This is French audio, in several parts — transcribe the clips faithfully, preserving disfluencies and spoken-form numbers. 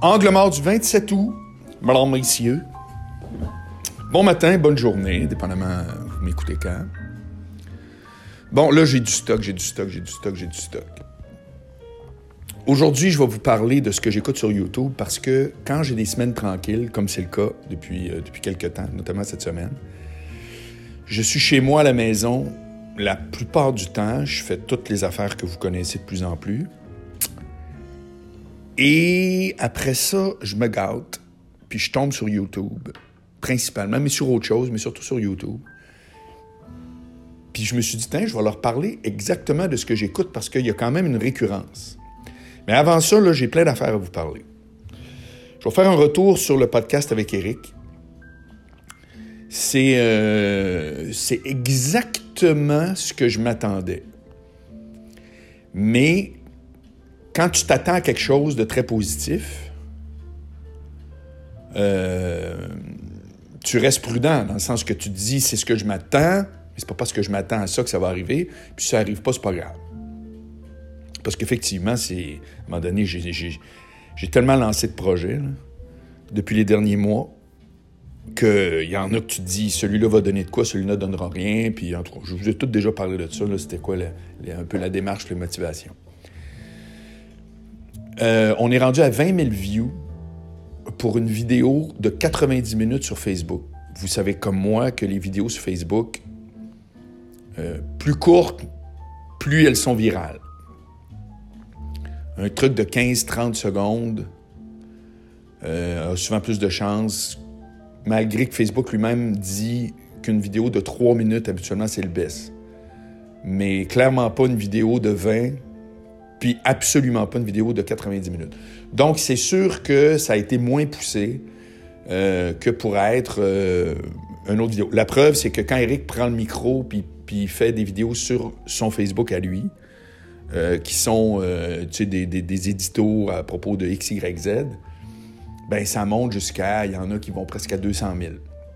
Angle mort du vingt-sept août, mesdames, messieurs. Bon matin, bonne journée, dépendamment vous m'écoutez quand. Bon, là, j'ai du stock, j'ai du stock, j'ai du stock, j'ai du stock. Aujourd'hui, je vais vous parler de ce que j'écoute sur YouTube parce que quand j'ai des semaines tranquilles, comme c'est le cas depuis, euh, depuis quelques temps, notamment cette semaine, je suis chez moi à la maison. La plupart du temps, je fais toutes les affaires que vous connaissez de plus en plus. Et après ça, je me gâte, puis je tombe sur YouTube, principalement, mais sur autre chose, mais surtout sur YouTube. Puis je me suis dit, tiens, je vais leur parler exactement de ce que j'écoute parce qu'il y a quand même une récurrence. Mais avant ça, là, j'ai plein d'affaires à vous parler. Je vais faire un retour sur le podcast avec Éric. C'est, euh, c'est exactement ce que je m'attendais. Mais quand tu t'attends à quelque chose de très positif, euh, tu restes prudent dans le sens que tu te dis, c'est ce que je m'attends, mais c'est pas parce que je m'attends à ça que ça va arriver, puis si ça arrive pas, c'est pas grave. Parce qu'effectivement, c'est, à un moment donné, j'ai, j'ai, j'ai tellement lancé de projets là, depuis les derniers mois qu'il y en a que tu te dis, celui-là va donner de quoi, celui-là ne donnera rien, puis en tout cas, je vous ai tous déjà parlé de ça, là, c'était quoi la, la, un peu la démarche, la motivation. Euh, on est rendu à vingt mille views pour une vidéo de quatre-vingt-dix minutes sur Facebook. Vous savez comme moi que les vidéos sur Facebook, euh, plus courtes, plus elles sont virales. Un truc de quinze à trente secondes euh, a souvent plus de chances, malgré que Facebook lui-même dit qu'une vidéo de trois minutes, habituellement, c'est le best. Mais clairement pas une vidéo de vingt, puis absolument pas une vidéo de quatre-vingt-dix minutes. Donc, c'est sûr que ça a été moins poussé euh, que pour être euh, une autre vidéo. La preuve, c'est que quand Éric prend le micro puis, puis fait des vidéos sur son Facebook à lui, euh, qui sont euh, tu sais, des, des, des éditos à propos de X Y Z, ben ça monte jusqu'à... Il y en a qui vont presque à deux cent mille.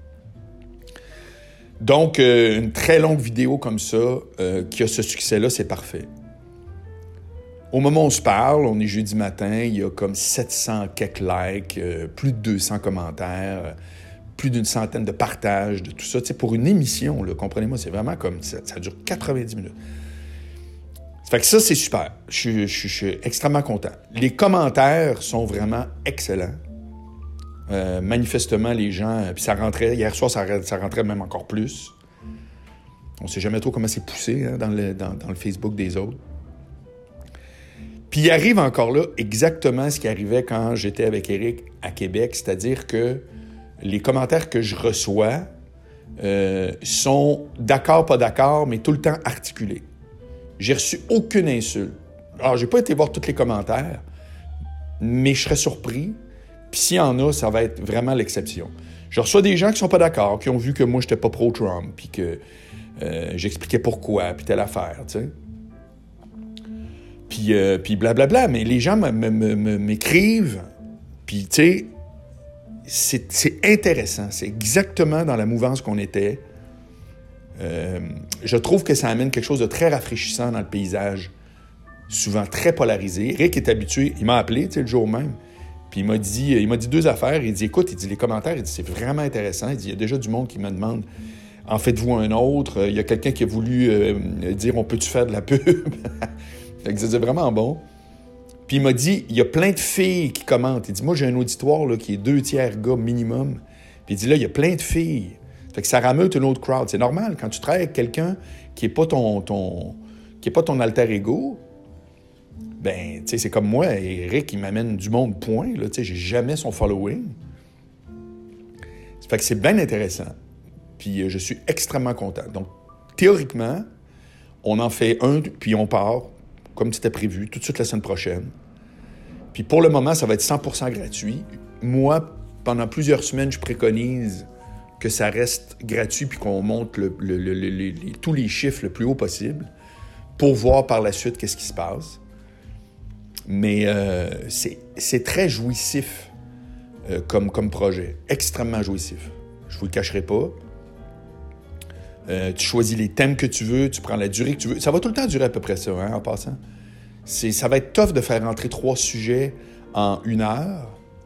Donc, euh, une très longue vidéo comme ça, euh, qui a ce succès-là, c'est parfait. Au moment où on se parle, on est jeudi matin, il y a comme sept cents quelques likes, euh, plus de deux cents commentaires, euh, plus d'une centaine de partages, de tout ça. Tu sais, pour une émission, là, comprenez-moi, c'est vraiment comme ça, ça dure quatre-vingt-dix minutes. Ça fait que ça, c'est super. Je suis, je, je suis extrêmement content. Les commentaires sont vraiment excellents. Euh, manifestement, les gens... Puis ça rentrait... Hier soir, ça, ça rentrait même encore plus. On ne sait jamais trop comment c'est poussé hein, dans, le, dans, dans le Facebook des autres. Puis il arrive encore là exactement ce qui arrivait quand j'étais avec Éric à Québec, c'est-à-dire que les commentaires que je reçois euh, sont d'accord, pas d'accord, mais tout le temps articulés. J'ai reçu aucune insulte. Alors, j'ai pas été voir tous les commentaires, mais je serais surpris. Puis s'il y en a, ça va être vraiment l'exception. Je reçois des gens qui sont pas d'accord, qui ont vu que moi, j'étais pas pro-Trump, puis que euh, j'expliquais pourquoi, puis telle affaire, tu sais. Puis, euh, puis blablabla, mais les gens m- m- m- m'écrivent, puis tu sais, c'est, c'est intéressant, c'est exactement dans la mouvance qu'on était. Euh, je trouve que ça amène quelque chose de très rafraîchissant dans le paysage, souvent très polarisé. Rick est habitué, il m'a appelé, tu sais, le jour même, puis il m'a dit, il m'a dit deux affaires, il dit, écoute, il dit, les commentaires, il dit, c'est vraiment intéressant, il dit, il y a déjà du monde qui me demande, en faites-vous un autre, il y a quelqu'un qui a voulu euh, dire, on peut-tu faire de la pub? C'est vraiment bon. Puis il m'a dit, il y a plein de filles qui commentent. Il dit, moi, j'ai un auditoire là, qui est deux tiers gars minimum. Puis il dit, là, il y a plein de filles. Fait que ça rameute une autre crowd. C'est normal, quand tu travailles avec quelqu'un qui n'est pas ton, ton, qui est pas ton alter ego, ben, tu sais, c'est comme moi, Éric, il m'amène du monde, point. Tu sais, j'ai jamais son following. Fait que c'est bien intéressant. Puis euh, je suis extrêmement content. Donc, théoriquement, on en fait un, puis on part, comme c'était prévu, tout de suite la semaine prochaine. Puis pour le moment, ça va être cent pour cent gratuit. Moi, pendant plusieurs semaines, je préconise que ça reste gratuit puis qu'on monte le, le, le, le, les, tous les chiffres le plus haut possible pour voir par la suite qu'est-ce qui se passe. Mais euh, c'est, c'est très jouissif euh, comme, comme projet. Extrêmement jouissif. Je vous le cacherai pas. Euh, tu choisis les thèmes que tu veux, tu prends la durée que tu veux. Ça va tout le temps durer à peu près ça, hein, en passant. C'est, ça va être tough de faire rentrer trois sujets en une heure.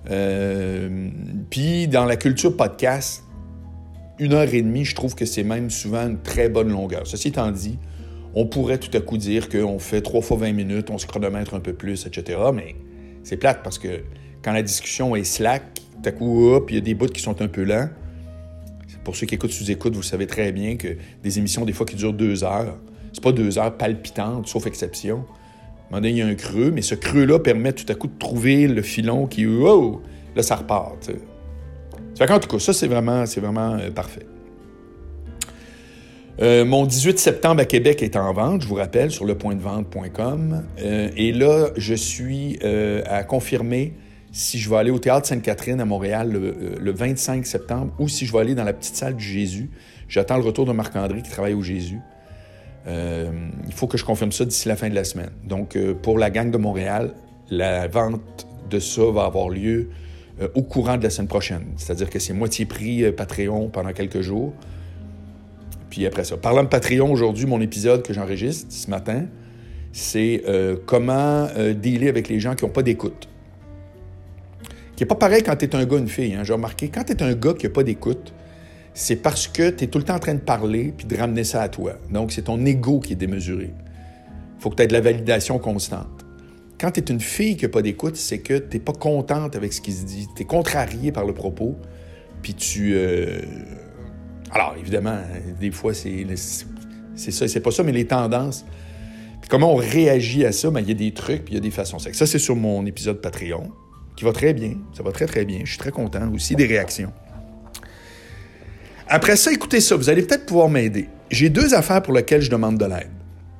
Euh, Puis, dans la culture podcast, une heure et demie, je trouve que c'est même souvent une très bonne longueur. Ceci étant dit, on pourrait tout à coup dire qu'on fait trois fois vingt minutes, on se chronomètre un peu plus, et cetera. Mais c'est plate parce que quand la discussion est slack, tout à coup, hop, il y a des bouts qui sont un peu lents. Pour ceux qui écoutent sous-écoute, vous savez très bien que des émissions, des fois, qui durent deux heures, c'est pas deux heures palpitantes, sauf exception. À un moment donné, il y a un creux, mais ce creux-là permet tout à coup de trouver le filon qui, wow, là, ça repart. T'sais. Ça fait qu'en tout cas, ça, c'est vraiment, c'est vraiment euh, parfait. Euh, mon dix-huit septembre à Québec est en vente, je vous rappelle, sur le point de vente point com. Euh, et là, je suis euh, à confirmer si je vais aller au Théâtre Sainte-Catherine à Montréal le, le vingt-cinq septembre ou si je vais aller dans la petite salle du Jésus. J'attends le retour de Marc-André qui travaille au Jésus. Euh, il faut que je confirme ça d'ici la fin de la semaine. Donc, euh, pour la gang de Montréal, la vente de ça va avoir lieu euh, au courant de la semaine prochaine. C'est-à-dire que c'est moitié prix euh, Patreon pendant quelques jours. Puis après ça. Parlant de Patreon, aujourd'hui, mon épisode que j'enregistre ce matin, c'est euh, comment euh, dealer avec les gens qui n'ont pas d'écoute. Qui n'est pas pareil quand tu es un gars ou une fille. Hein. J'ai remarqué, quand tu es un gars qui n'a pas d'écoute, c'est parce que tu es tout le temps en train de parler puis de ramener ça à toi. Donc, c'est ton ego qui est démesuré. Il faut que tu aies de la validation constante. Quand tu es une fille qui n'a pas d'écoute, c'est que tu n'es pas contente avec ce qui se dit. Tu es contrarié par le propos, puis tu... Euh... Alors, évidemment, des fois, c'est, c'est ça, c'est pas ça, mais les tendances. Puis comment on réagit à ça, bien, il y a des trucs, puis il y a des façons. Ça, c'est sur mon épisode Patreon, qui va très bien. Ça va très, très bien. Je suis très content. Aussi des réactions. Après ça, écoutez ça. Vous allez peut-être pouvoir m'aider. J'ai deux affaires pour lesquelles je demande de l'aide.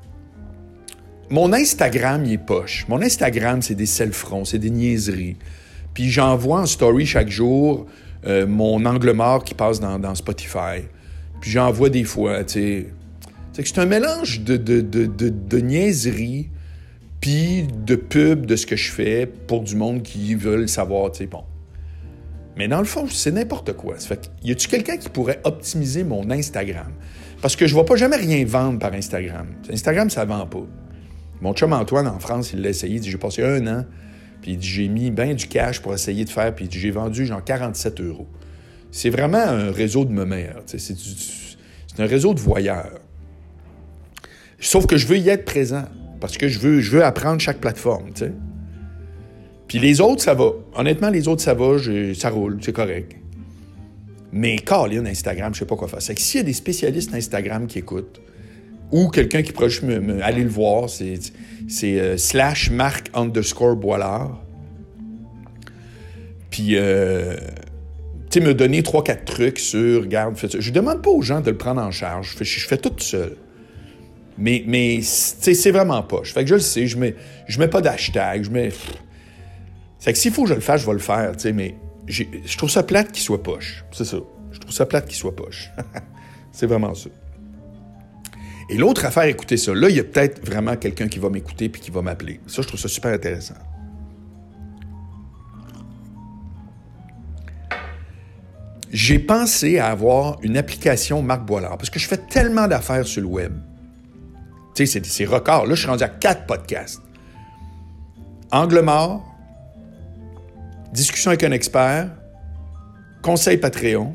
Mon Instagram, il est poche. Mon Instagram, c'est des self-ronds, c'est des niaiseries. Puis j'envoie en story chaque jour euh, mon angle mort qui passe dans, dans Spotify. Puis j'envoie des fois, tu sais... C'est que c'est un mélange de, de, de, de, de niaiseries puis de pub de ce que je fais pour du monde qui veulent savoir, tu sais, bon. Mais dans le fond, c'est n'importe quoi. Ça fait que, y a-tu quelqu'un qui pourrait optimiser mon Instagram? Parce que je ne vais pas jamais rien vendre par Instagram. Instagram, ça ne vend pas. Mon chum Antoine, en France, il l'a essayé. Il dit, j'ai passé un an, puis il dit, j'ai mis bien du cash pour essayer de faire, puis il dit, j'ai vendu genre quarante-sept euros. C'est vraiment un réseau de memères. C'est, c'est, c'est un réseau de voyeurs. Sauf que je veux y être présent, parce que je veux, je veux apprendre chaque plateforme, tu sais. Puis les autres, ça va. Honnêtement, les autres, ça va, je, ça roule, c'est correct. Mais Colin, Instagram, je sais pas quoi faire. C'est que s'il y a des spécialistes Instagram qui écoutent, ou quelqu'un qui pourrait juste me, me, aller le voir, c'est, c'est euh, slash Marc underscore Boilard. Puis, euh, tu sais, me donner trois, quatre trucs sur, regarde, fais ça. Je demande pas aux gens de le prendre en charge. Je fais, je fais tout seul. Mais, mais tu sais, c'est vraiment poche. Fait que je le sais, je mets, je mets pas d'hashtag, je mets... C'est que s'il faut que je le fasse, je vais le faire, tu sais, mais j'ai, je trouve ça plate qu'il soit poche. C'est ça. Je trouve ça plate qu'il soit poche. C'est vraiment ça. Et l'autre affaire, écoutez ça. Là, il y a peut-être vraiment quelqu'un qui va m'écouter puis qui va m'appeler. Ça, je trouve ça super intéressant. J'ai pensé à avoir une application Marc Boilard parce que je fais tellement d'affaires sur le web. Tu sais, c'est, c'est record. Là, je suis rendu à quatre podcasts. Angle mort, discussion avec un expert, conseil Patreon,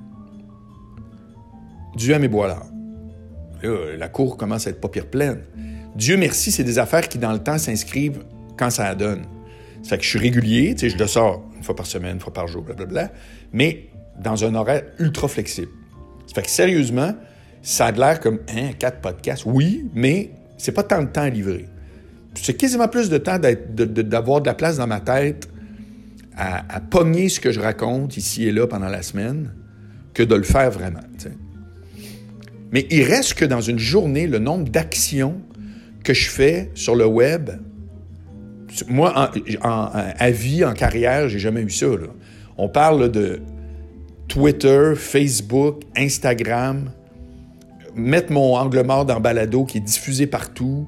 Dieu à mes Boilard. Là, la cour commence à être pas pire pleine. Dieu merci, c'est des affaires qui, dans le temps, s'inscrivent quand ça la donne. Ça fait que je suis régulier, tu sais, je le sors une fois par semaine, une fois par jour, blablabla, mais dans un horaire ultra flexible. Ça fait que, sérieusement, ça a l'air comme, hein, quatre podcasts, oui, mais c'est pas tant de temps à livrer. C'est quasiment plus de temps d'être, de, de, d'avoir de la place dans ma tête à, à pogner ce que je raconte ici et là pendant la semaine que de le faire vraiment, tu sais. Mais il reste que dans une journée, le nombre d'actions que je fais sur le web, moi, en, en, à vie, en carrière, j'ai jamais eu ça, là. On parle là, de Twitter, Facebook, Instagram, mettre mon angle mort dans Balado qui est diffusé partout,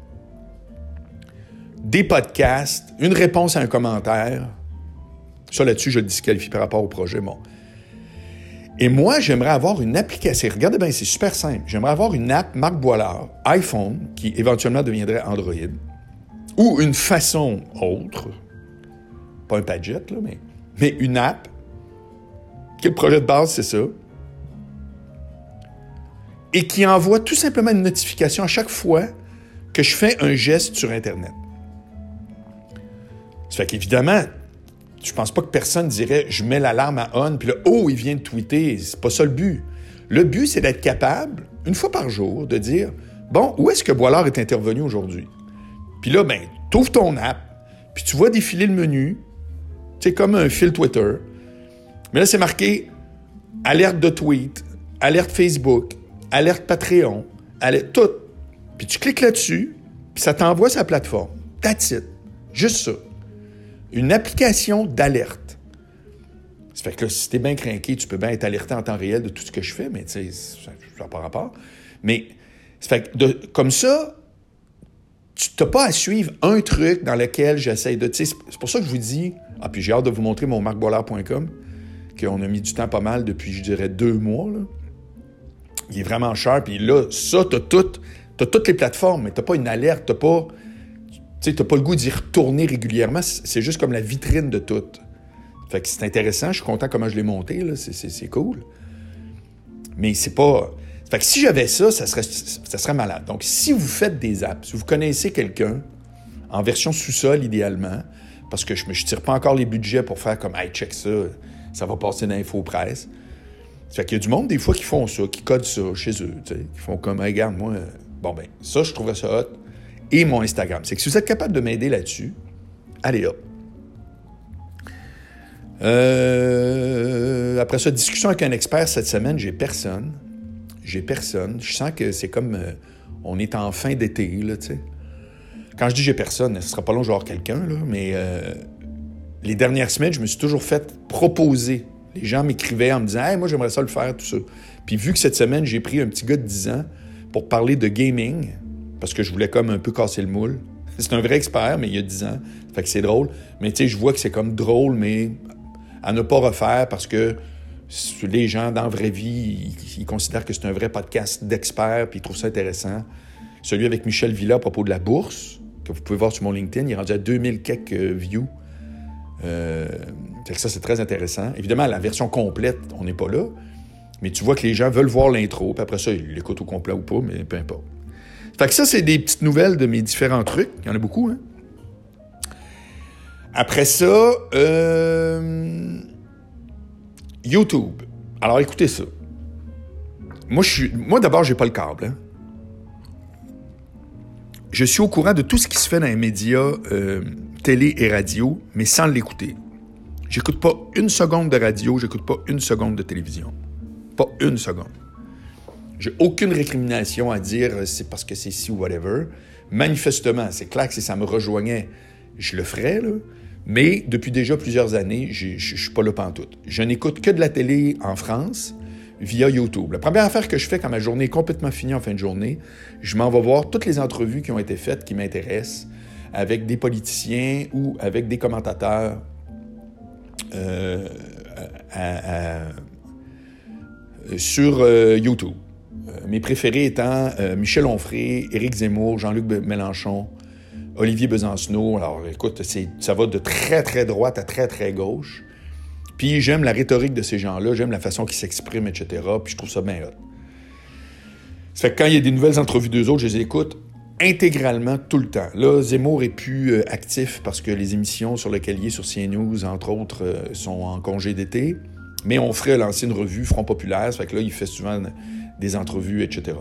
des podcasts, une réponse à un commentaire. Ça, là-dessus, je le disqualifie par rapport au projet. Bon. Et moi, j'aimerais avoir une application. Regardez bien, c'est super simple. J'aimerais avoir une app Marc Boilard, iPhone, qui éventuellement deviendrait Android, ou une façon autre, pas un Padgett, là, mais mais une app, que le projet de base, c'est ça, et qui envoie tout simplement une notification à chaque fois que je fais un geste sur Internet. Ça fait qu'évidemment, je pense pas que personne dirait « je mets l'alarme à on », puis là, « oh, il vient de tweeter ». C'est pas ça le but. Le but, c'est d'être capable, une fois par jour, de dire « bon, où est-ce que Boilard est intervenu aujourd'hui? » Puis là, ben, t'ouvres ton app, puis tu vois défiler le menu, c'est comme un fil Twitter. Mais là, c'est marqué « alerte de tweet »,« alerte Facebook »,« alerte Patreon », alerte tout. Puis tu cliques là-dessus, puis ça t'envoie sa plateforme. That's it. Juste ça. Une application d'alerte. Ça fait que là, si t'es bien craqué, tu peux bien être alerté en temps réel de tout ce que je fais, mais tu sais, ça n'a pas rapport. Mais, ça fait que de, comme ça, tu n'as pas à suivre un truc dans lequel j'essaie de... C'est pour ça que je vous dis... Ah, puis j'ai hâte de vous montrer mon marc boilard point com, qu'on a mis du temps pas mal depuis, je dirais, deux mois. Là. Il est vraiment cher. Puis là, ça, tu as tout... Tu as toutes les plateformes, mais tu n'as pas une alerte, tu n'as pas... Tu n'as pas le goût d'y retourner régulièrement. C'est juste comme la vitrine de tout. Fait que c'est intéressant. Je suis content comment je l'ai monté. Là. C'est, c'est, c'est cool. Mais c'est pas... Fait que si j'avais ça, ça serait, ça serait malade. Donc, si vous faites des apps, si vous connaissez quelqu'un, en version sous-sol, idéalement, parce que je ne tire pas encore les budgets pour faire comme « Hey, check ça, ça va passer dans l'Infopresse ». Fait qu'il y a du monde, des fois, qui font ça, qui codent ça chez eux, tu sais, qui font comme hey, « Regarde, moi... » Bon, ben ça, je trouverais ça hot. Et mon Instagram. C'est que si vous êtes capable de m'aider là-dessus, allez hop. Euh, après ça, discussion avec un expert cette semaine, j'ai personne. J'ai personne. Je sens que c'est comme... Euh, on est en fin d'été, là, tu sais. Quand je dis j'ai personne, ce ne sera pas long, je vais avoir quelqu'un, là, mais euh, les dernières semaines, je me suis toujours fait proposer. Les gens m'écrivaient en me disant « Hey, moi, j'aimerais ça le faire, tout ça. » Puis vu que cette semaine, j'ai pris un petit gars de dix ans pour parler de gaming, parce que je voulais comme un peu casser le moule. C'est un vrai expert, mais il y a dix ans. Fait que c'est drôle. Mais tu sais, je vois que c'est comme drôle, mais à ne pas refaire parce que les gens, dans la vraie vie, ils, ils considèrent que c'est un vrai podcast d'experts puis ils trouvent ça intéressant. Celui avec Michel Villa à propos de la bourse, que vous pouvez voir sur mon LinkedIn, il est rendu à deux mille quelques views. Euh, fait que ça, c'est très intéressant. Évidemment, la version complète, on n'est pas là, mais tu vois que les gens veulent voir l'intro, puis après ça, ils l'écoutent au complet ou pas, mais peu importe. Fait que ça, c'est des petites nouvelles de mes différents trucs. Il y en a beaucoup, hein? Après ça, euh... YouTube. Alors, écoutez ça. Moi, je suis... Moi d'abord, j'ai pas le câble. Hein? Je suis au courant de tout ce qui se fait dans les médias euh, télé et radio, mais sans l'écouter. J'écoute pas une seconde de radio, j'écoute pas une seconde de télévision. Pas une seconde. J'ai aucune récrimination à dire c'est parce que c'est ci ou whatever. Manifestement, c'est clair que si ça me rejoignait, je le ferais, là. Mais depuis déjà plusieurs années, je ne suis pas là pantoute. Je n'écoute que de la télé en France via YouTube. La première affaire que je fais quand ma journée est complètement finie en fin de journée, je m'en vais voir toutes les entrevues qui ont été faites, qui m'intéressent, avec des politiciens ou avec des commentateurs euh, à, à, sur euh, YouTube. Euh, mes préférés étant euh, Michel Onfray, Éric Zemmour, Jean-Luc Mélenchon, Olivier Besancenot. Alors, écoute, c'est, ça va de très, très droite à très, très gauche. Puis j'aime la rhétorique de ces gens-là, j'aime la façon qu'ils s'expriment, et cetera. Puis je trouve ça bien hot. Ça fait que quand il y a des nouvelles entrevues d'eux autres, je les écoute intégralement tout le temps. Là, Zemmour est plus euh, actif parce que les émissions sur lesquelles il est sur C N News, entre autres, euh, sont en congé d'été. Mais Onfray a lancé une revue Front populaire, ça fait que là, il fait souvent des entrevues, et cetera.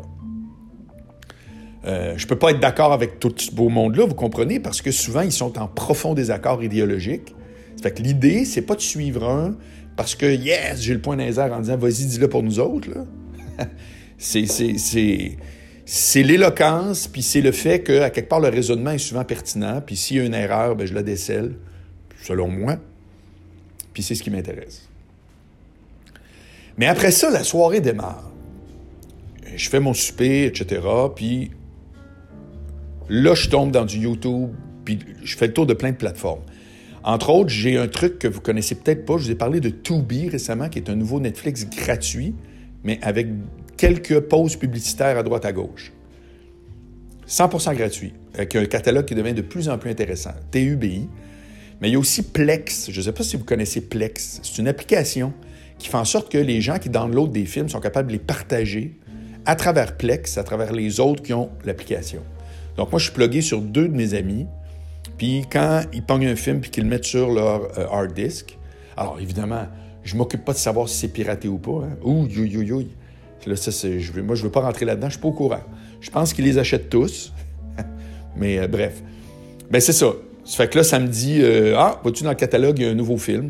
Euh, je peux pas être d'accord avec tout ce beau monde-là, vous comprenez, parce que souvent, ils sont en profond désaccord idéologique. Ça fait que l'idée, c'est pas de suivre un parce que, yes, j'ai le point dans les airs en disant, vas-y, dis-le pour nous autres, là. c'est, c'est, c'est, c'est l'éloquence, puis c'est le fait qu'à quelque part, le raisonnement est souvent pertinent, puis s'il y a une erreur, ben, je la décèle, selon moi, puis c'est ce qui m'intéresse. Mais après ça, la soirée démarre. Je fais mon souper, et cetera, puis là, je tombe dans du YouTube, puis je fais le tour de plein de plateformes. Entre autres, j'ai un truc que vous connaissez peut-être pas. Je vous ai parlé de Tubi récemment, qui est un nouveau Netflix gratuit, mais avec quelques pauses publicitaires à droite à gauche. cent pour cent gratuit, avec un catalogue qui devient de plus en plus intéressant. T U B I. Mais il y a aussi Plex. Je ne sais pas si vous connaissez Plex. C'est une application qui fait en sorte que les gens qui downloadent des films sont capables de les partager à travers Plex, à travers les autres qui ont l'application. Donc moi, je suis plugué sur deux de mes amis. Puis quand ils pognent un film puis qu'ils le mettent sur leur euh, hard disk, alors évidemment, je ne m'occupe pas de savoir si c'est piraté ou pas. Hein. Ouh, ouh, ouh, ouh. Là, ça, c'est, je veux, moi, je ne veux pas rentrer là-dedans, je ne suis pas au courant. Je pense qu'ils les achètent tous. Mais euh, bref. Ben c'est ça. Ça fait que là, ça me dit, euh, ah, vas-tu dans le catalogue, il y a un nouveau film.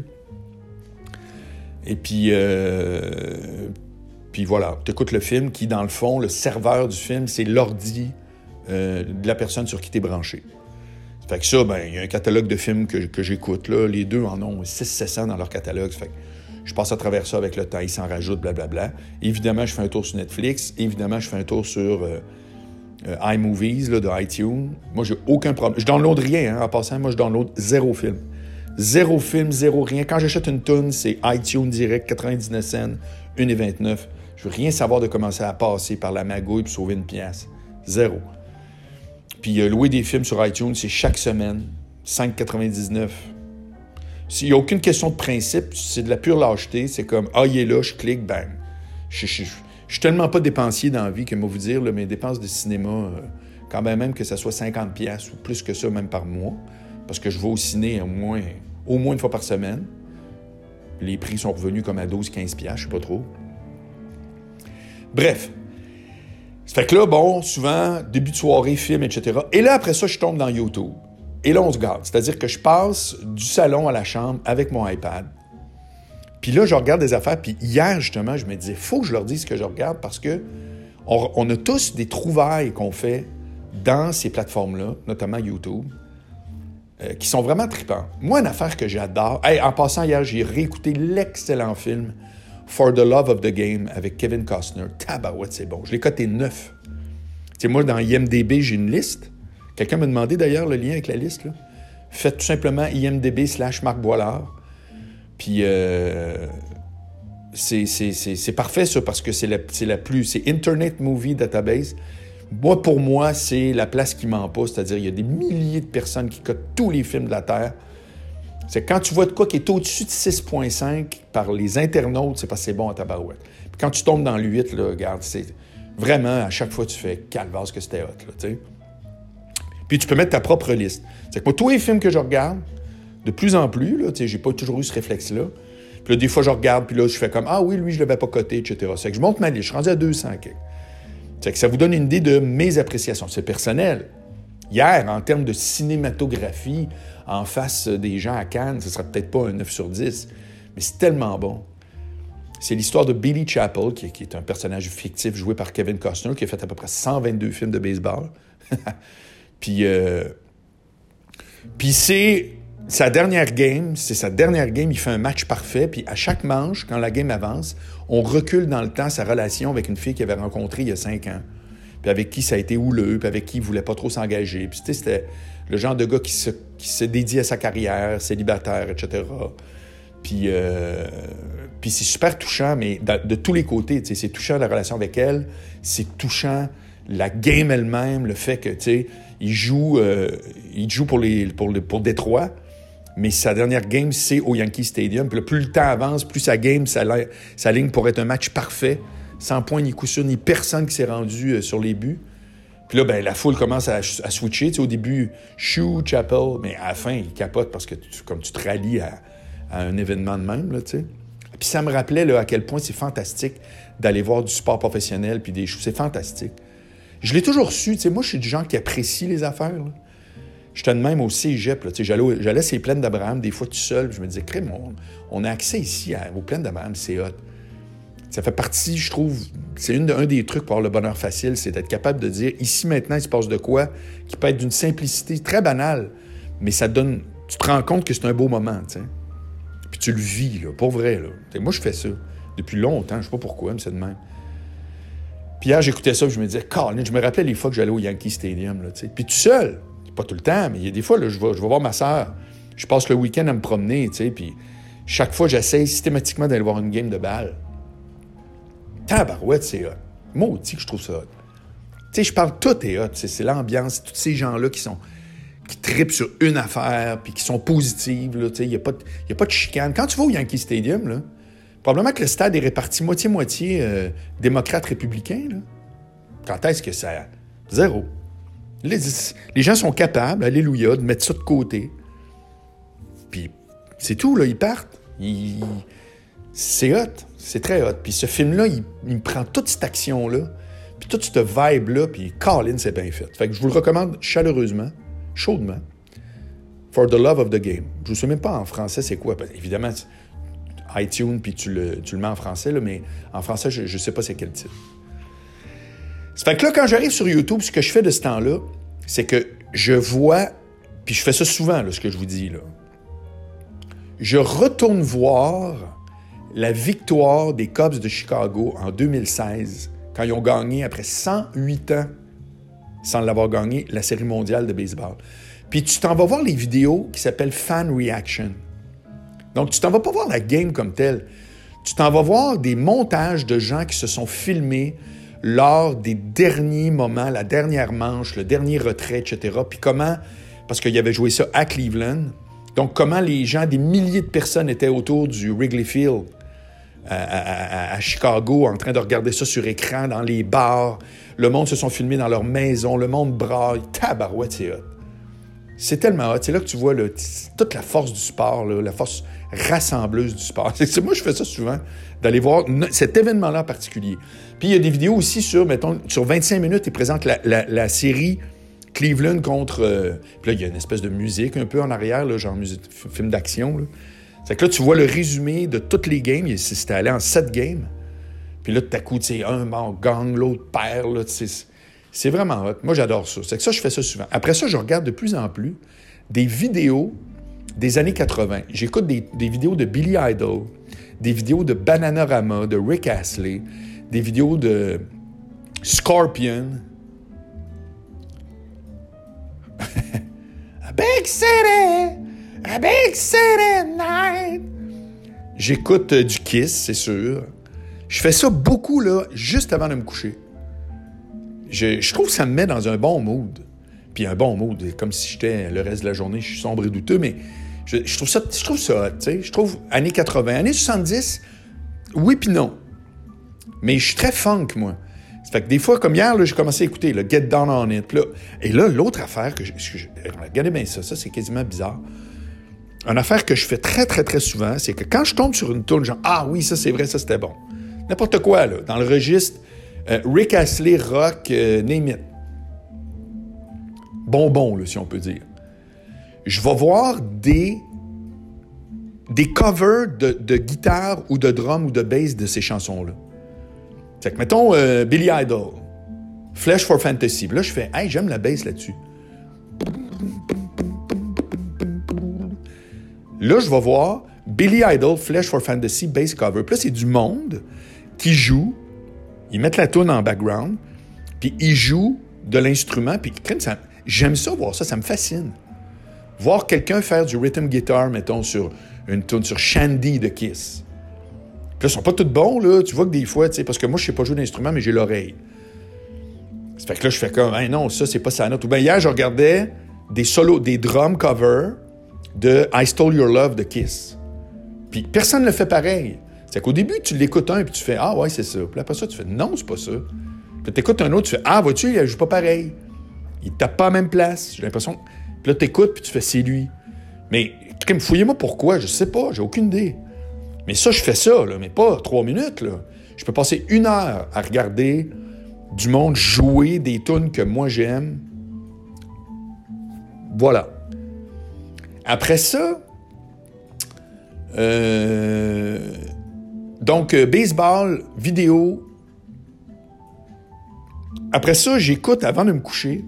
Et puis, euh, puis voilà, tu écoutes le film qui, dans le fond, le serveur du film, c'est l'ordi euh, de la personne sur qui tu es branché. Ça fait que ça, ben il y a un catalogue de films que, que j'écoute. Là. Les deux en ont six cents sept cents dans leur catalogue. Ça fait que je passe à travers ça avec le temps, ils s'en rajoutent, blablabla. Évidemment, je fais un tour sur Netflix. Évidemment, je fais un tour sur euh, euh, iMovies, là, de iTunes. Moi, j'ai aucun problème. Je download rien, hein, en passant. Moi, je download zéro film. Zéro film, zéro rien. Quand j'achète une toune, c'est iTunes direct, quatre-vingt-dix-neuf cents, un virgule vingt-neuf. Je veux rien savoir de commencer à passer par la magouille pour sauver une pièce. Zéro. Puis euh, louer des films sur iTunes, c'est chaque semaine, cinq virgule quatre-vingt-dix-neuf. S'il n'y a aucune question de principe, c'est de la pure lâcheté. C'est comme, ah, il est là, je clique, bang. Je, je, je, je suis tellement pas dépensier dans la vie que, moi, vous dire, là, mes dépenses de cinéma, euh, quand même, même que ça soit cinquante dollars ou plus que ça, même par mois, parce que je vais au ciné au moins, au moins une fois par semaine. Les prix sont revenus comme à douze à quinze dollars, je sais pas trop. Bref. Ça fait que là, bon, souvent, début de soirée, film, et cetera. Et là, après ça, je tombe dans YouTube. Et là, on se garde. C'est-à-dire que je passe du salon à la chambre avec mon iPad. Puis là, je regarde des affaires. Puis hier, justement, je me disais, il faut que je leur dise ce que je regarde parce que on, on a tous des trouvailles qu'on fait dans ces plateformes-là, notamment YouTube, euh, qui sont vraiment tripants. Moi, une affaire que j'adore... Hey, en passant, hier, j'ai réécouté l'excellent film For the Love of the Game avec Kevin Costner. Tabarouette, c'est bon. Je l'ai coté neuf. Tu sais, moi, dans I M D B, j'ai une liste. Quelqu'un m'a demandé d'ailleurs le lien avec la liste. Là. Faites tout simplement I M D B slash Marc Boilard. Puis euh, c'est, c'est, c'est, c'est parfait ça parce que c'est la, c'est la plus... C'est Internet Movie Database. Moi, pour moi, c'est la place qui ment pas. C'est-à-dire, il y a des milliers de personnes qui cotent tous les films de la Terre. C'est quand tu vois de quoi qui est au-dessus de six virgule cinq par les internautes, c'est parce que c'est bon à tabarouette. Puis quand tu tombes dans le huit, là, regarde, c'est vraiment, à chaque fois, tu fais calvasse que c'était hot, là, tu sais. Puis tu peux mettre ta propre liste. C'est que moi, tous les films que je regarde, de plus en plus, là, tu sais, j'ai pas toujours eu ce réflexe-là. Puis là, des fois, je regarde, puis là, je fais comme, ah oui, lui, je l'avais pas coté, et cetera. C'est que je monte ma liste, je suis rendu à deux cents. C'est que ça vous donne une idée de mes appréciations. C'est personnel. Hier, en termes de cinématographie, en face des gens à Cannes, ce ne sera peut-être pas un neuf sur dix, mais c'est tellement bon. C'est l'histoire de Billy Chappell, qui est, qui est un personnage fictif joué par Kevin Costner, qui a fait à peu près cent vingt-deux films de baseball. puis, euh, puis c'est sa dernière game, c'est sa dernière game, il fait un match parfait, puis à chaque manche, quand la game avance, on recule dans le temps sa relation avec une fille qu'il avait rencontrée il y a cinq ans. Puis avec qui ça a été houleux, puis avec qui il ne voulait pas trop s'engager. Puis tu sais, c'était le genre de gars qui se, qui se dédie à sa carrière, célibataire, et cetera. Puis, euh, puis c'est super touchant, mais de, de tous les côtés, tu sais, c'est touchant la relation avec elle, c'est touchant la game elle-même, le fait que, tu sais, il joue, euh, il joue pour, les, pour, les, pour Détroit, mais sa dernière game, c'est au Yankee Stadium. Puis là, plus le temps avance, plus sa game s'aligne pour être un match parfait, sans point ni coup sûr, ni personne qui s'est rendu euh, sur les buts. Puis là, ben, la foule commence à, à switcher. Tu sais, au début, shoot, Chappell, mais à la fin, il capote parce que tu, comme tu te rallies à, à un événement de même, là, tu sais. Puis ça me rappelait là, à quel point c'est fantastique d'aller voir du sport professionnel puis des shows. C'est fantastique. Je l'ai toujours su. Tu sais, moi, je suis du genre qui apprécie les affaires. Là. J'étais de même au cégep. Là, tu sais, j'allais, j'allais sur les plaines d'Abraham, des fois tout seul. Je me disais, crème, on, on a accès ici à, aux plaines d'Abraham, c'est hot. Ça fait partie, je trouve, c'est une, un des trucs pour avoir le bonheur facile, c'est d'être capable de dire, ici, maintenant, il se passe de quoi, qui peut être d'une simplicité très banale, mais ça te donne, tu te rends compte que c'est un beau moment, tu sais. Puis tu le vis, là, pour vrai, là. T'sais, moi, je fais ça depuis longtemps, je sais pas pourquoi, mais c'est de même. Puis hier, j'écoutais ça, puis je me disais, Colin, je me rappelais les fois que j'allais au Yankee Stadium, là, tu sais. Puis tout seul, pas tout le temps, mais il y a des fois, là, je vais, je vais voir ma sœur, je passe le week-end à me promener, tu sais, puis chaque fois, j'essaye systématiquement d'aller voir une game de balle. Tabarouette, c'est hot. Maudit que je trouve ça hot. Tu sais, je parle, tout est hot. C'est, c'est l'ambiance, c'est tous ces gens-là qui sont, qui trippent sur une affaire, puis qui sont positives. Il n'y a, a pas de chicane. Quand tu vas au Yankee Stadium, là, probablement que le stade est réparti moitié-moitié euh, démocrate-républicain. Là. Quand est-ce que ça... Zéro. Les, les gens sont capables, alléluia, de mettre ça de côté. Puis c'est tout, là, ils partent. Ils... C'est hot. C'est très hot. Puis ce film-là, il, il me prend toute cette action-là, puis toute cette vibe-là, puis Colin, c'est bien fait. Fait que je vous le recommande chaleureusement, chaudement. For the love of the game. Je ne sais même pas en français c'est quoi. Évidemment, iTunes, puis tu le, tu le mets en français, là, mais en français, je ne sais pas c'est quel titre. Ça fait que là, quand j'arrive sur YouTube, ce que je fais de ce temps-là, c'est que je vois, puis je fais ça souvent, là, ce que je vous dis, là. Je retourne voir la victoire des Cubs de Chicago en deux mille seize, quand ils ont gagné, après cent huit ans, sans l'avoir gagné, la Série mondiale de baseball. Puis tu t'en vas voir les vidéos qui s'appellent Fan Reaction. Donc, tu t'en vas pas voir la game comme telle. Tu t'en vas voir des montages de gens qui se sont filmés lors des derniers moments, la dernière manche, le dernier retrait, et cetera. Puis comment, parce qu'il avait joué ça à Cleveland, donc comment les gens, des milliers de personnes étaient autour du Wrigley Field à, à, à Chicago, en train de regarder ça sur écran, dans les bars. Le monde se sont filmés dans leur maison, le monde braille. Tabarouette, c'est hot. C'est tellement hot. C'est là que tu vois là, toute la force du sport, là, la force rassembleuse du sport. C'est, moi, je fais ça souvent, d'aller voir cet événement-là en particulier. Puis, il y a des vidéos aussi sur, mettons, sur vingt-cinq minutes, ils présentent la, la, la série Cleveland contre... Euh, puis là, il y a une espèce de musique un peu en arrière, là, genre musique, film d'action. Là. C'est que là, tu vois le résumé de toutes les games. C'était allé en sept games. Puis là, tout à coup, tu sais, un bon, gagne, l'autre perd. Là, c'est, c'est vraiment hot. Moi, j'adore ça. C'est que ça, je fais ça souvent. Après ça, je regarde de plus en plus des vidéos des années quatre-vingt. J'écoute des, des vidéos de Billy Idol, des vidéos de Bananarama, de Rick Astley, des vidéos de Scorpion. A big city, a big city night. J'écoute euh, du Kiss, c'est sûr. Je fais ça beaucoup, là, juste avant de me coucher. Je, je trouve que ça me met dans un bon mood. Puis un bon mood, comme si j'étais le reste de la journée, je suis sombre et douteux, mais je, je trouve ça, je trouve ça hot, tu sais. Je trouve années quatre-vingt, années soixante-dix, oui puis non. Mais je suis très funk, moi. Ça fait que des fois, comme hier, là, j'ai commencé à écouter le Get Down on It. Là, et là, l'autre affaire que je... que je regardez bien ça, ça, c'est quasiment bizarre. Une affaire que je fais très, très, très souvent, c'est que quand je tombe sur une tourne, genre, ah oui, ça, c'est vrai, ça, c'était bon. N'importe quoi, là, dans le registre euh, Rick Astley, rock, euh, name it. Bonbon, là, si on peut dire. Je vais voir des, des covers de, de guitare ou de drum ou de bass de ces chansons-là. Fait que, mettons, euh, Billy Idol, Flesh for Fantasy. Puis là, je fais, hey, j'aime la bass là-dessus. Là, je vais voir Billy Idol, Flesh for Fantasy, bass cover. Puis là, c'est du monde qui joue. Ils mettent la toune en background, puis ils jouent de l'instrument. Puis ça, j'aime ça, voir ça, ça me fascine. Voir quelqu'un faire du rhythm guitar, mettons, sur une toune, sur Shandy de Kiss. Puis là, ils sont pas tous bons, là. Tu vois que des fois, tu sais, parce que moi, je sais pas jouer d'instrument, mais j'ai l'oreille. Ça fait que là, je fais comme, hey, non, ça, c'est pas sa note. Ou bien hier, je regardais des solos, des drum covers de I Stole Your Love de Kiss. Puis personne ne le fait pareil. C'est qu'au début, tu l'écoutes un, puis tu fais, ah ouais, c'est ça. Puis après ça, tu fais, non, c'est pas ça. Puis tu écoutes un autre, tu fais, ah, vois-tu, il joue pas pareil. Il tape pas à la même place. J'ai l'impression. Puis là, tu écoutes, puis tu fais, c'est lui. Mais, fouillez-moi pourquoi, je sais pas, j'ai aucune idée. Mais ça, je fais ça, là, mais pas trois minutes, là. Je peux passer une heure à regarder du monde jouer des tunes que moi j'aime. Voilà. Après ça, euh, donc, euh, baseball, vidéo. Après ça, j'écoute, avant de me coucher,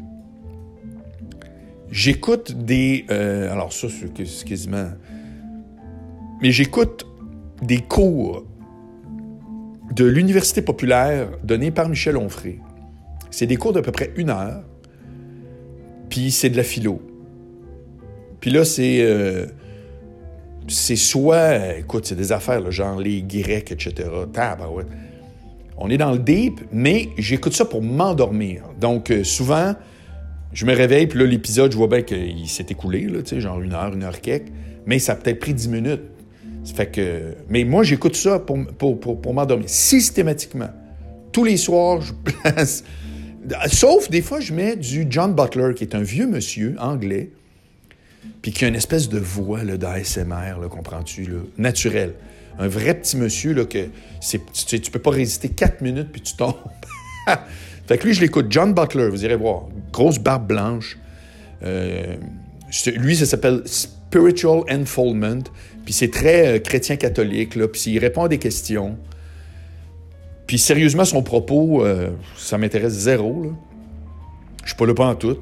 j'écoute des... Euh, alors ça, c'est quasiment... Mais j'écoute des cours de l'Université populaire donnés par Michel Onfray. C'est des cours d'à peu près une heure, puis c'est de la philo. Puis là, c'est... Euh, c'est soit... Écoute, c'est des affaires, là, genre les Grecs, et cetera. Tabarouette. On est dans le deep, mais j'écoute ça pour m'endormir. Donc, euh, souvent, Je me réveille, puis là, l'épisode, je vois bien qu'il s'est écoulé, là, tu sais, genre une heure, une heure quelques, mais ça a peut-être pris dix minutes. Ça fait que... Mais moi, j'écoute ça pour, pour, pour, pour m'endormir, systématiquement. Tous les soirs, je place... Sauf, des fois, je mets du John Butler, qui est un vieux monsieur anglais, puis qui a une espèce de voix d'A S M R, là, comprends-tu, là, naturelle. Un vrai petit monsieur, là, que c'est, tu, tu peux pas résister quatre minutes, puis tu tombes. Fait que lui, je l'écoute. John Butler, vous irez voir. Grosse barbe blanche. Euh, lui, ça s'appelle Spiritual Unfoldment. Puis c'est très euh, chrétien-catholique, là. Puis il répond à des questions. Puis sérieusement, son propos, euh, ça m'intéresse zéro, là. Je suis pas là pas en tout.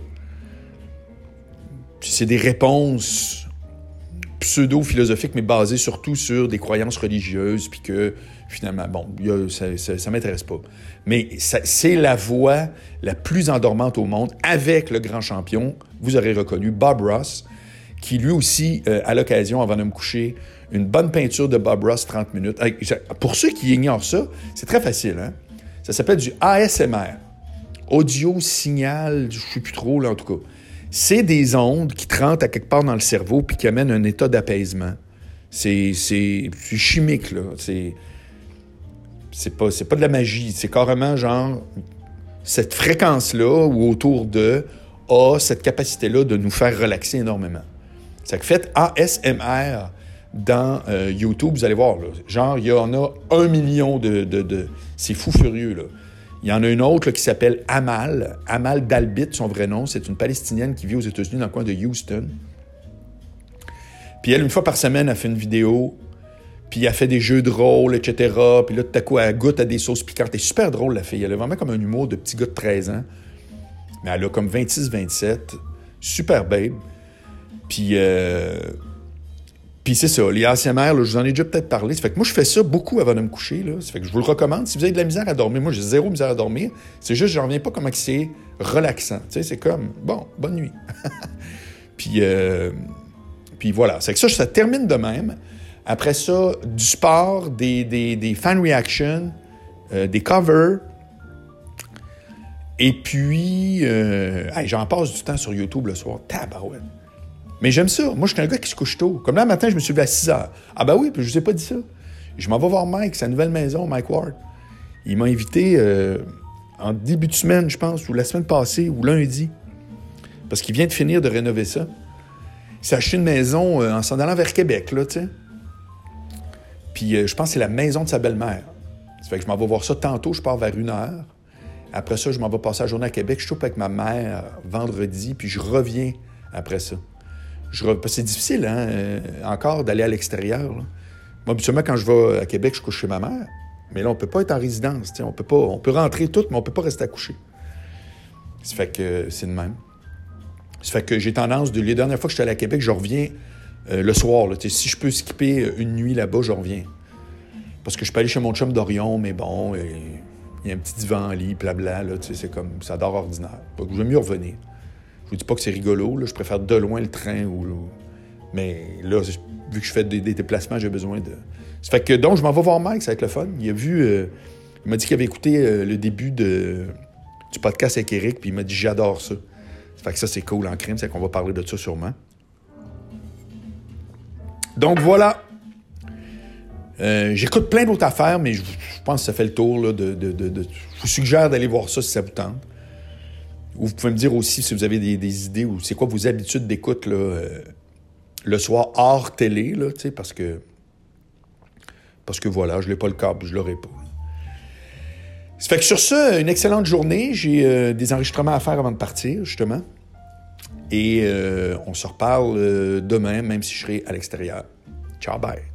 Puis c'est des réponses pseudo-philosophiques, mais basées surtout sur des croyances religieuses, puis que, finalement, bon, ça, ça, ça m'intéresse pas. Mais ça, c'est la voix la plus endormante au monde, avec le grand champion, vous aurez reconnu, Bob Ross, qui lui aussi, euh, à l'occasion, avant de me coucher, une bonne peinture de Bob Ross, trente minutes. Pour ceux qui ignorent ça, c'est très facile, hein? Ça s'appelle du A S M R. Audio, signal, je ne sais plus trop, là, en tout cas. C'est des ondes qui te rentrent à quelque part dans le cerveau puis qui amènent un état d'apaisement. C'est, c'est, c'est chimique, là. C'est, c'est, pas, c'est pas de la magie. C'est carrément genre cette fréquence-là ou autour de a cette capacité-là de nous faire relaxer énormément. Ça fait A S M R dans euh, YouTube, vous allez voir, là, genre, il y en a un million de... de, de c'est fou furieux, là. Il y en a une autre là, qui s'appelle Amal, Amal Dalbit, son vrai nom. C'est une Palestinienne qui vit aux États-Unis, dans le coin de Houston. Puis elle, une fois par semaine, elle fait une vidéo, puis elle fait des jeux de rôle, et cetera. Puis là, tout à coup, elle goûte à des sauces piquantes. Elle est super drôle, la fille. Elle a vraiment comme un humour de petit gars de treize ans. Mais elle a comme vingt-six vingt-sept. Super babe. Puis... Euh... Puis c'est ça, les A S M R, là, je vous en ai déjà peut-être parlé. Ça fait que moi, je fais ça beaucoup avant de me coucher. Là. Ça fait que je vous le recommande. Si vous avez de la misère à dormir, moi, j'ai zéro misère à dormir. C'est juste, je ne reviens pas comment c'est relaxant. Tu sais, c'est comme, bon, bonne nuit. puis, euh, puis voilà. C'est que ça, ça termine de même. Après ça, du sport, des, des, des fan reactions, euh, des covers. Et puis, euh, hey, j'en passe du temps sur YouTube le soir. Tabarouette. Mais j'aime ça. Moi, je suis un gars qui se couche tôt. Comme là, le matin, je me suis levé à six heures. Ah ben oui, puis je vous ai pas dit ça. Je m'en vais voir Mike, sa nouvelle maison, Mike Ward. Il m'a invité euh, en début de semaine, je pense, ou la semaine passée, ou lundi. Parce qu'il vient de finir de rénover ça. Il s'est acheté une maison euh, en s'en allant vers Québec, là, tu sais. Puis euh, je pense que c'est la maison de sa belle-mère. Ça fait que je m'en vais voir ça tantôt, je pars vers une heure. Après ça, je m'en vais passer la journée à Québec. Je soupe avec ma mère vendredi, puis je reviens après ça. Je, c'est difficile, hein, euh, encore, d'aller à l'extérieur. Là. Moi, habituellement, quand je vais à Québec, je couche chez ma mère. Mais là, on ne peut pas être en résidence. On peut pas, on peut rentrer tout, mais on ne peut pas rester à coucher. Ça fait que c'est de même. Ça fait que j'ai tendance, de, les dernières fois que je suis allé à Québec, je reviens euh, le soir. Là, si je peux skipper une nuit là-bas, je reviens. Parce que je peux aller chez mon chum d'Orion, mais bon, il y a un petit divan en lit, blabla, là, c'est comme, ça dort ordinaire. Donc, je vais mieux revenir. Je vous dis pas que c'est rigolo, là, je préfère de loin le train. Ou, ou... Mais là, vu que je fais des, des déplacements, j'ai besoin de... Ça fait que, donc, je m'en vais voir Mike, ça va être le fun. Il a vu... Euh, il m'a dit qu'il avait écouté euh, le début de, du podcast avec Eric, puis il m'a dit « J'adore ça ». Ça fait que ça, c'est cool en crime, c'est qu'on va parler de ça sûrement. Donc, voilà. Euh, j'écoute plein d'autres affaires, mais je, je pense que ça fait le tour. Là, de, de, de, de... Je vous suggère d'aller voir ça si ça vous tente. Ou vous pouvez me dire aussi si vous avez des, des idées ou c'est quoi vos habitudes d'écoute là, euh, le soir hors télé, là, parce que parce que voilà, je n'ai pas le câble, je ne l'aurai pas. Ça fait que sur ça, une excellente journée. J'ai euh, des enregistrements à faire avant de partir, justement. Et euh, on se reparle euh, demain, même si je serai à l'extérieur. Ciao, bye.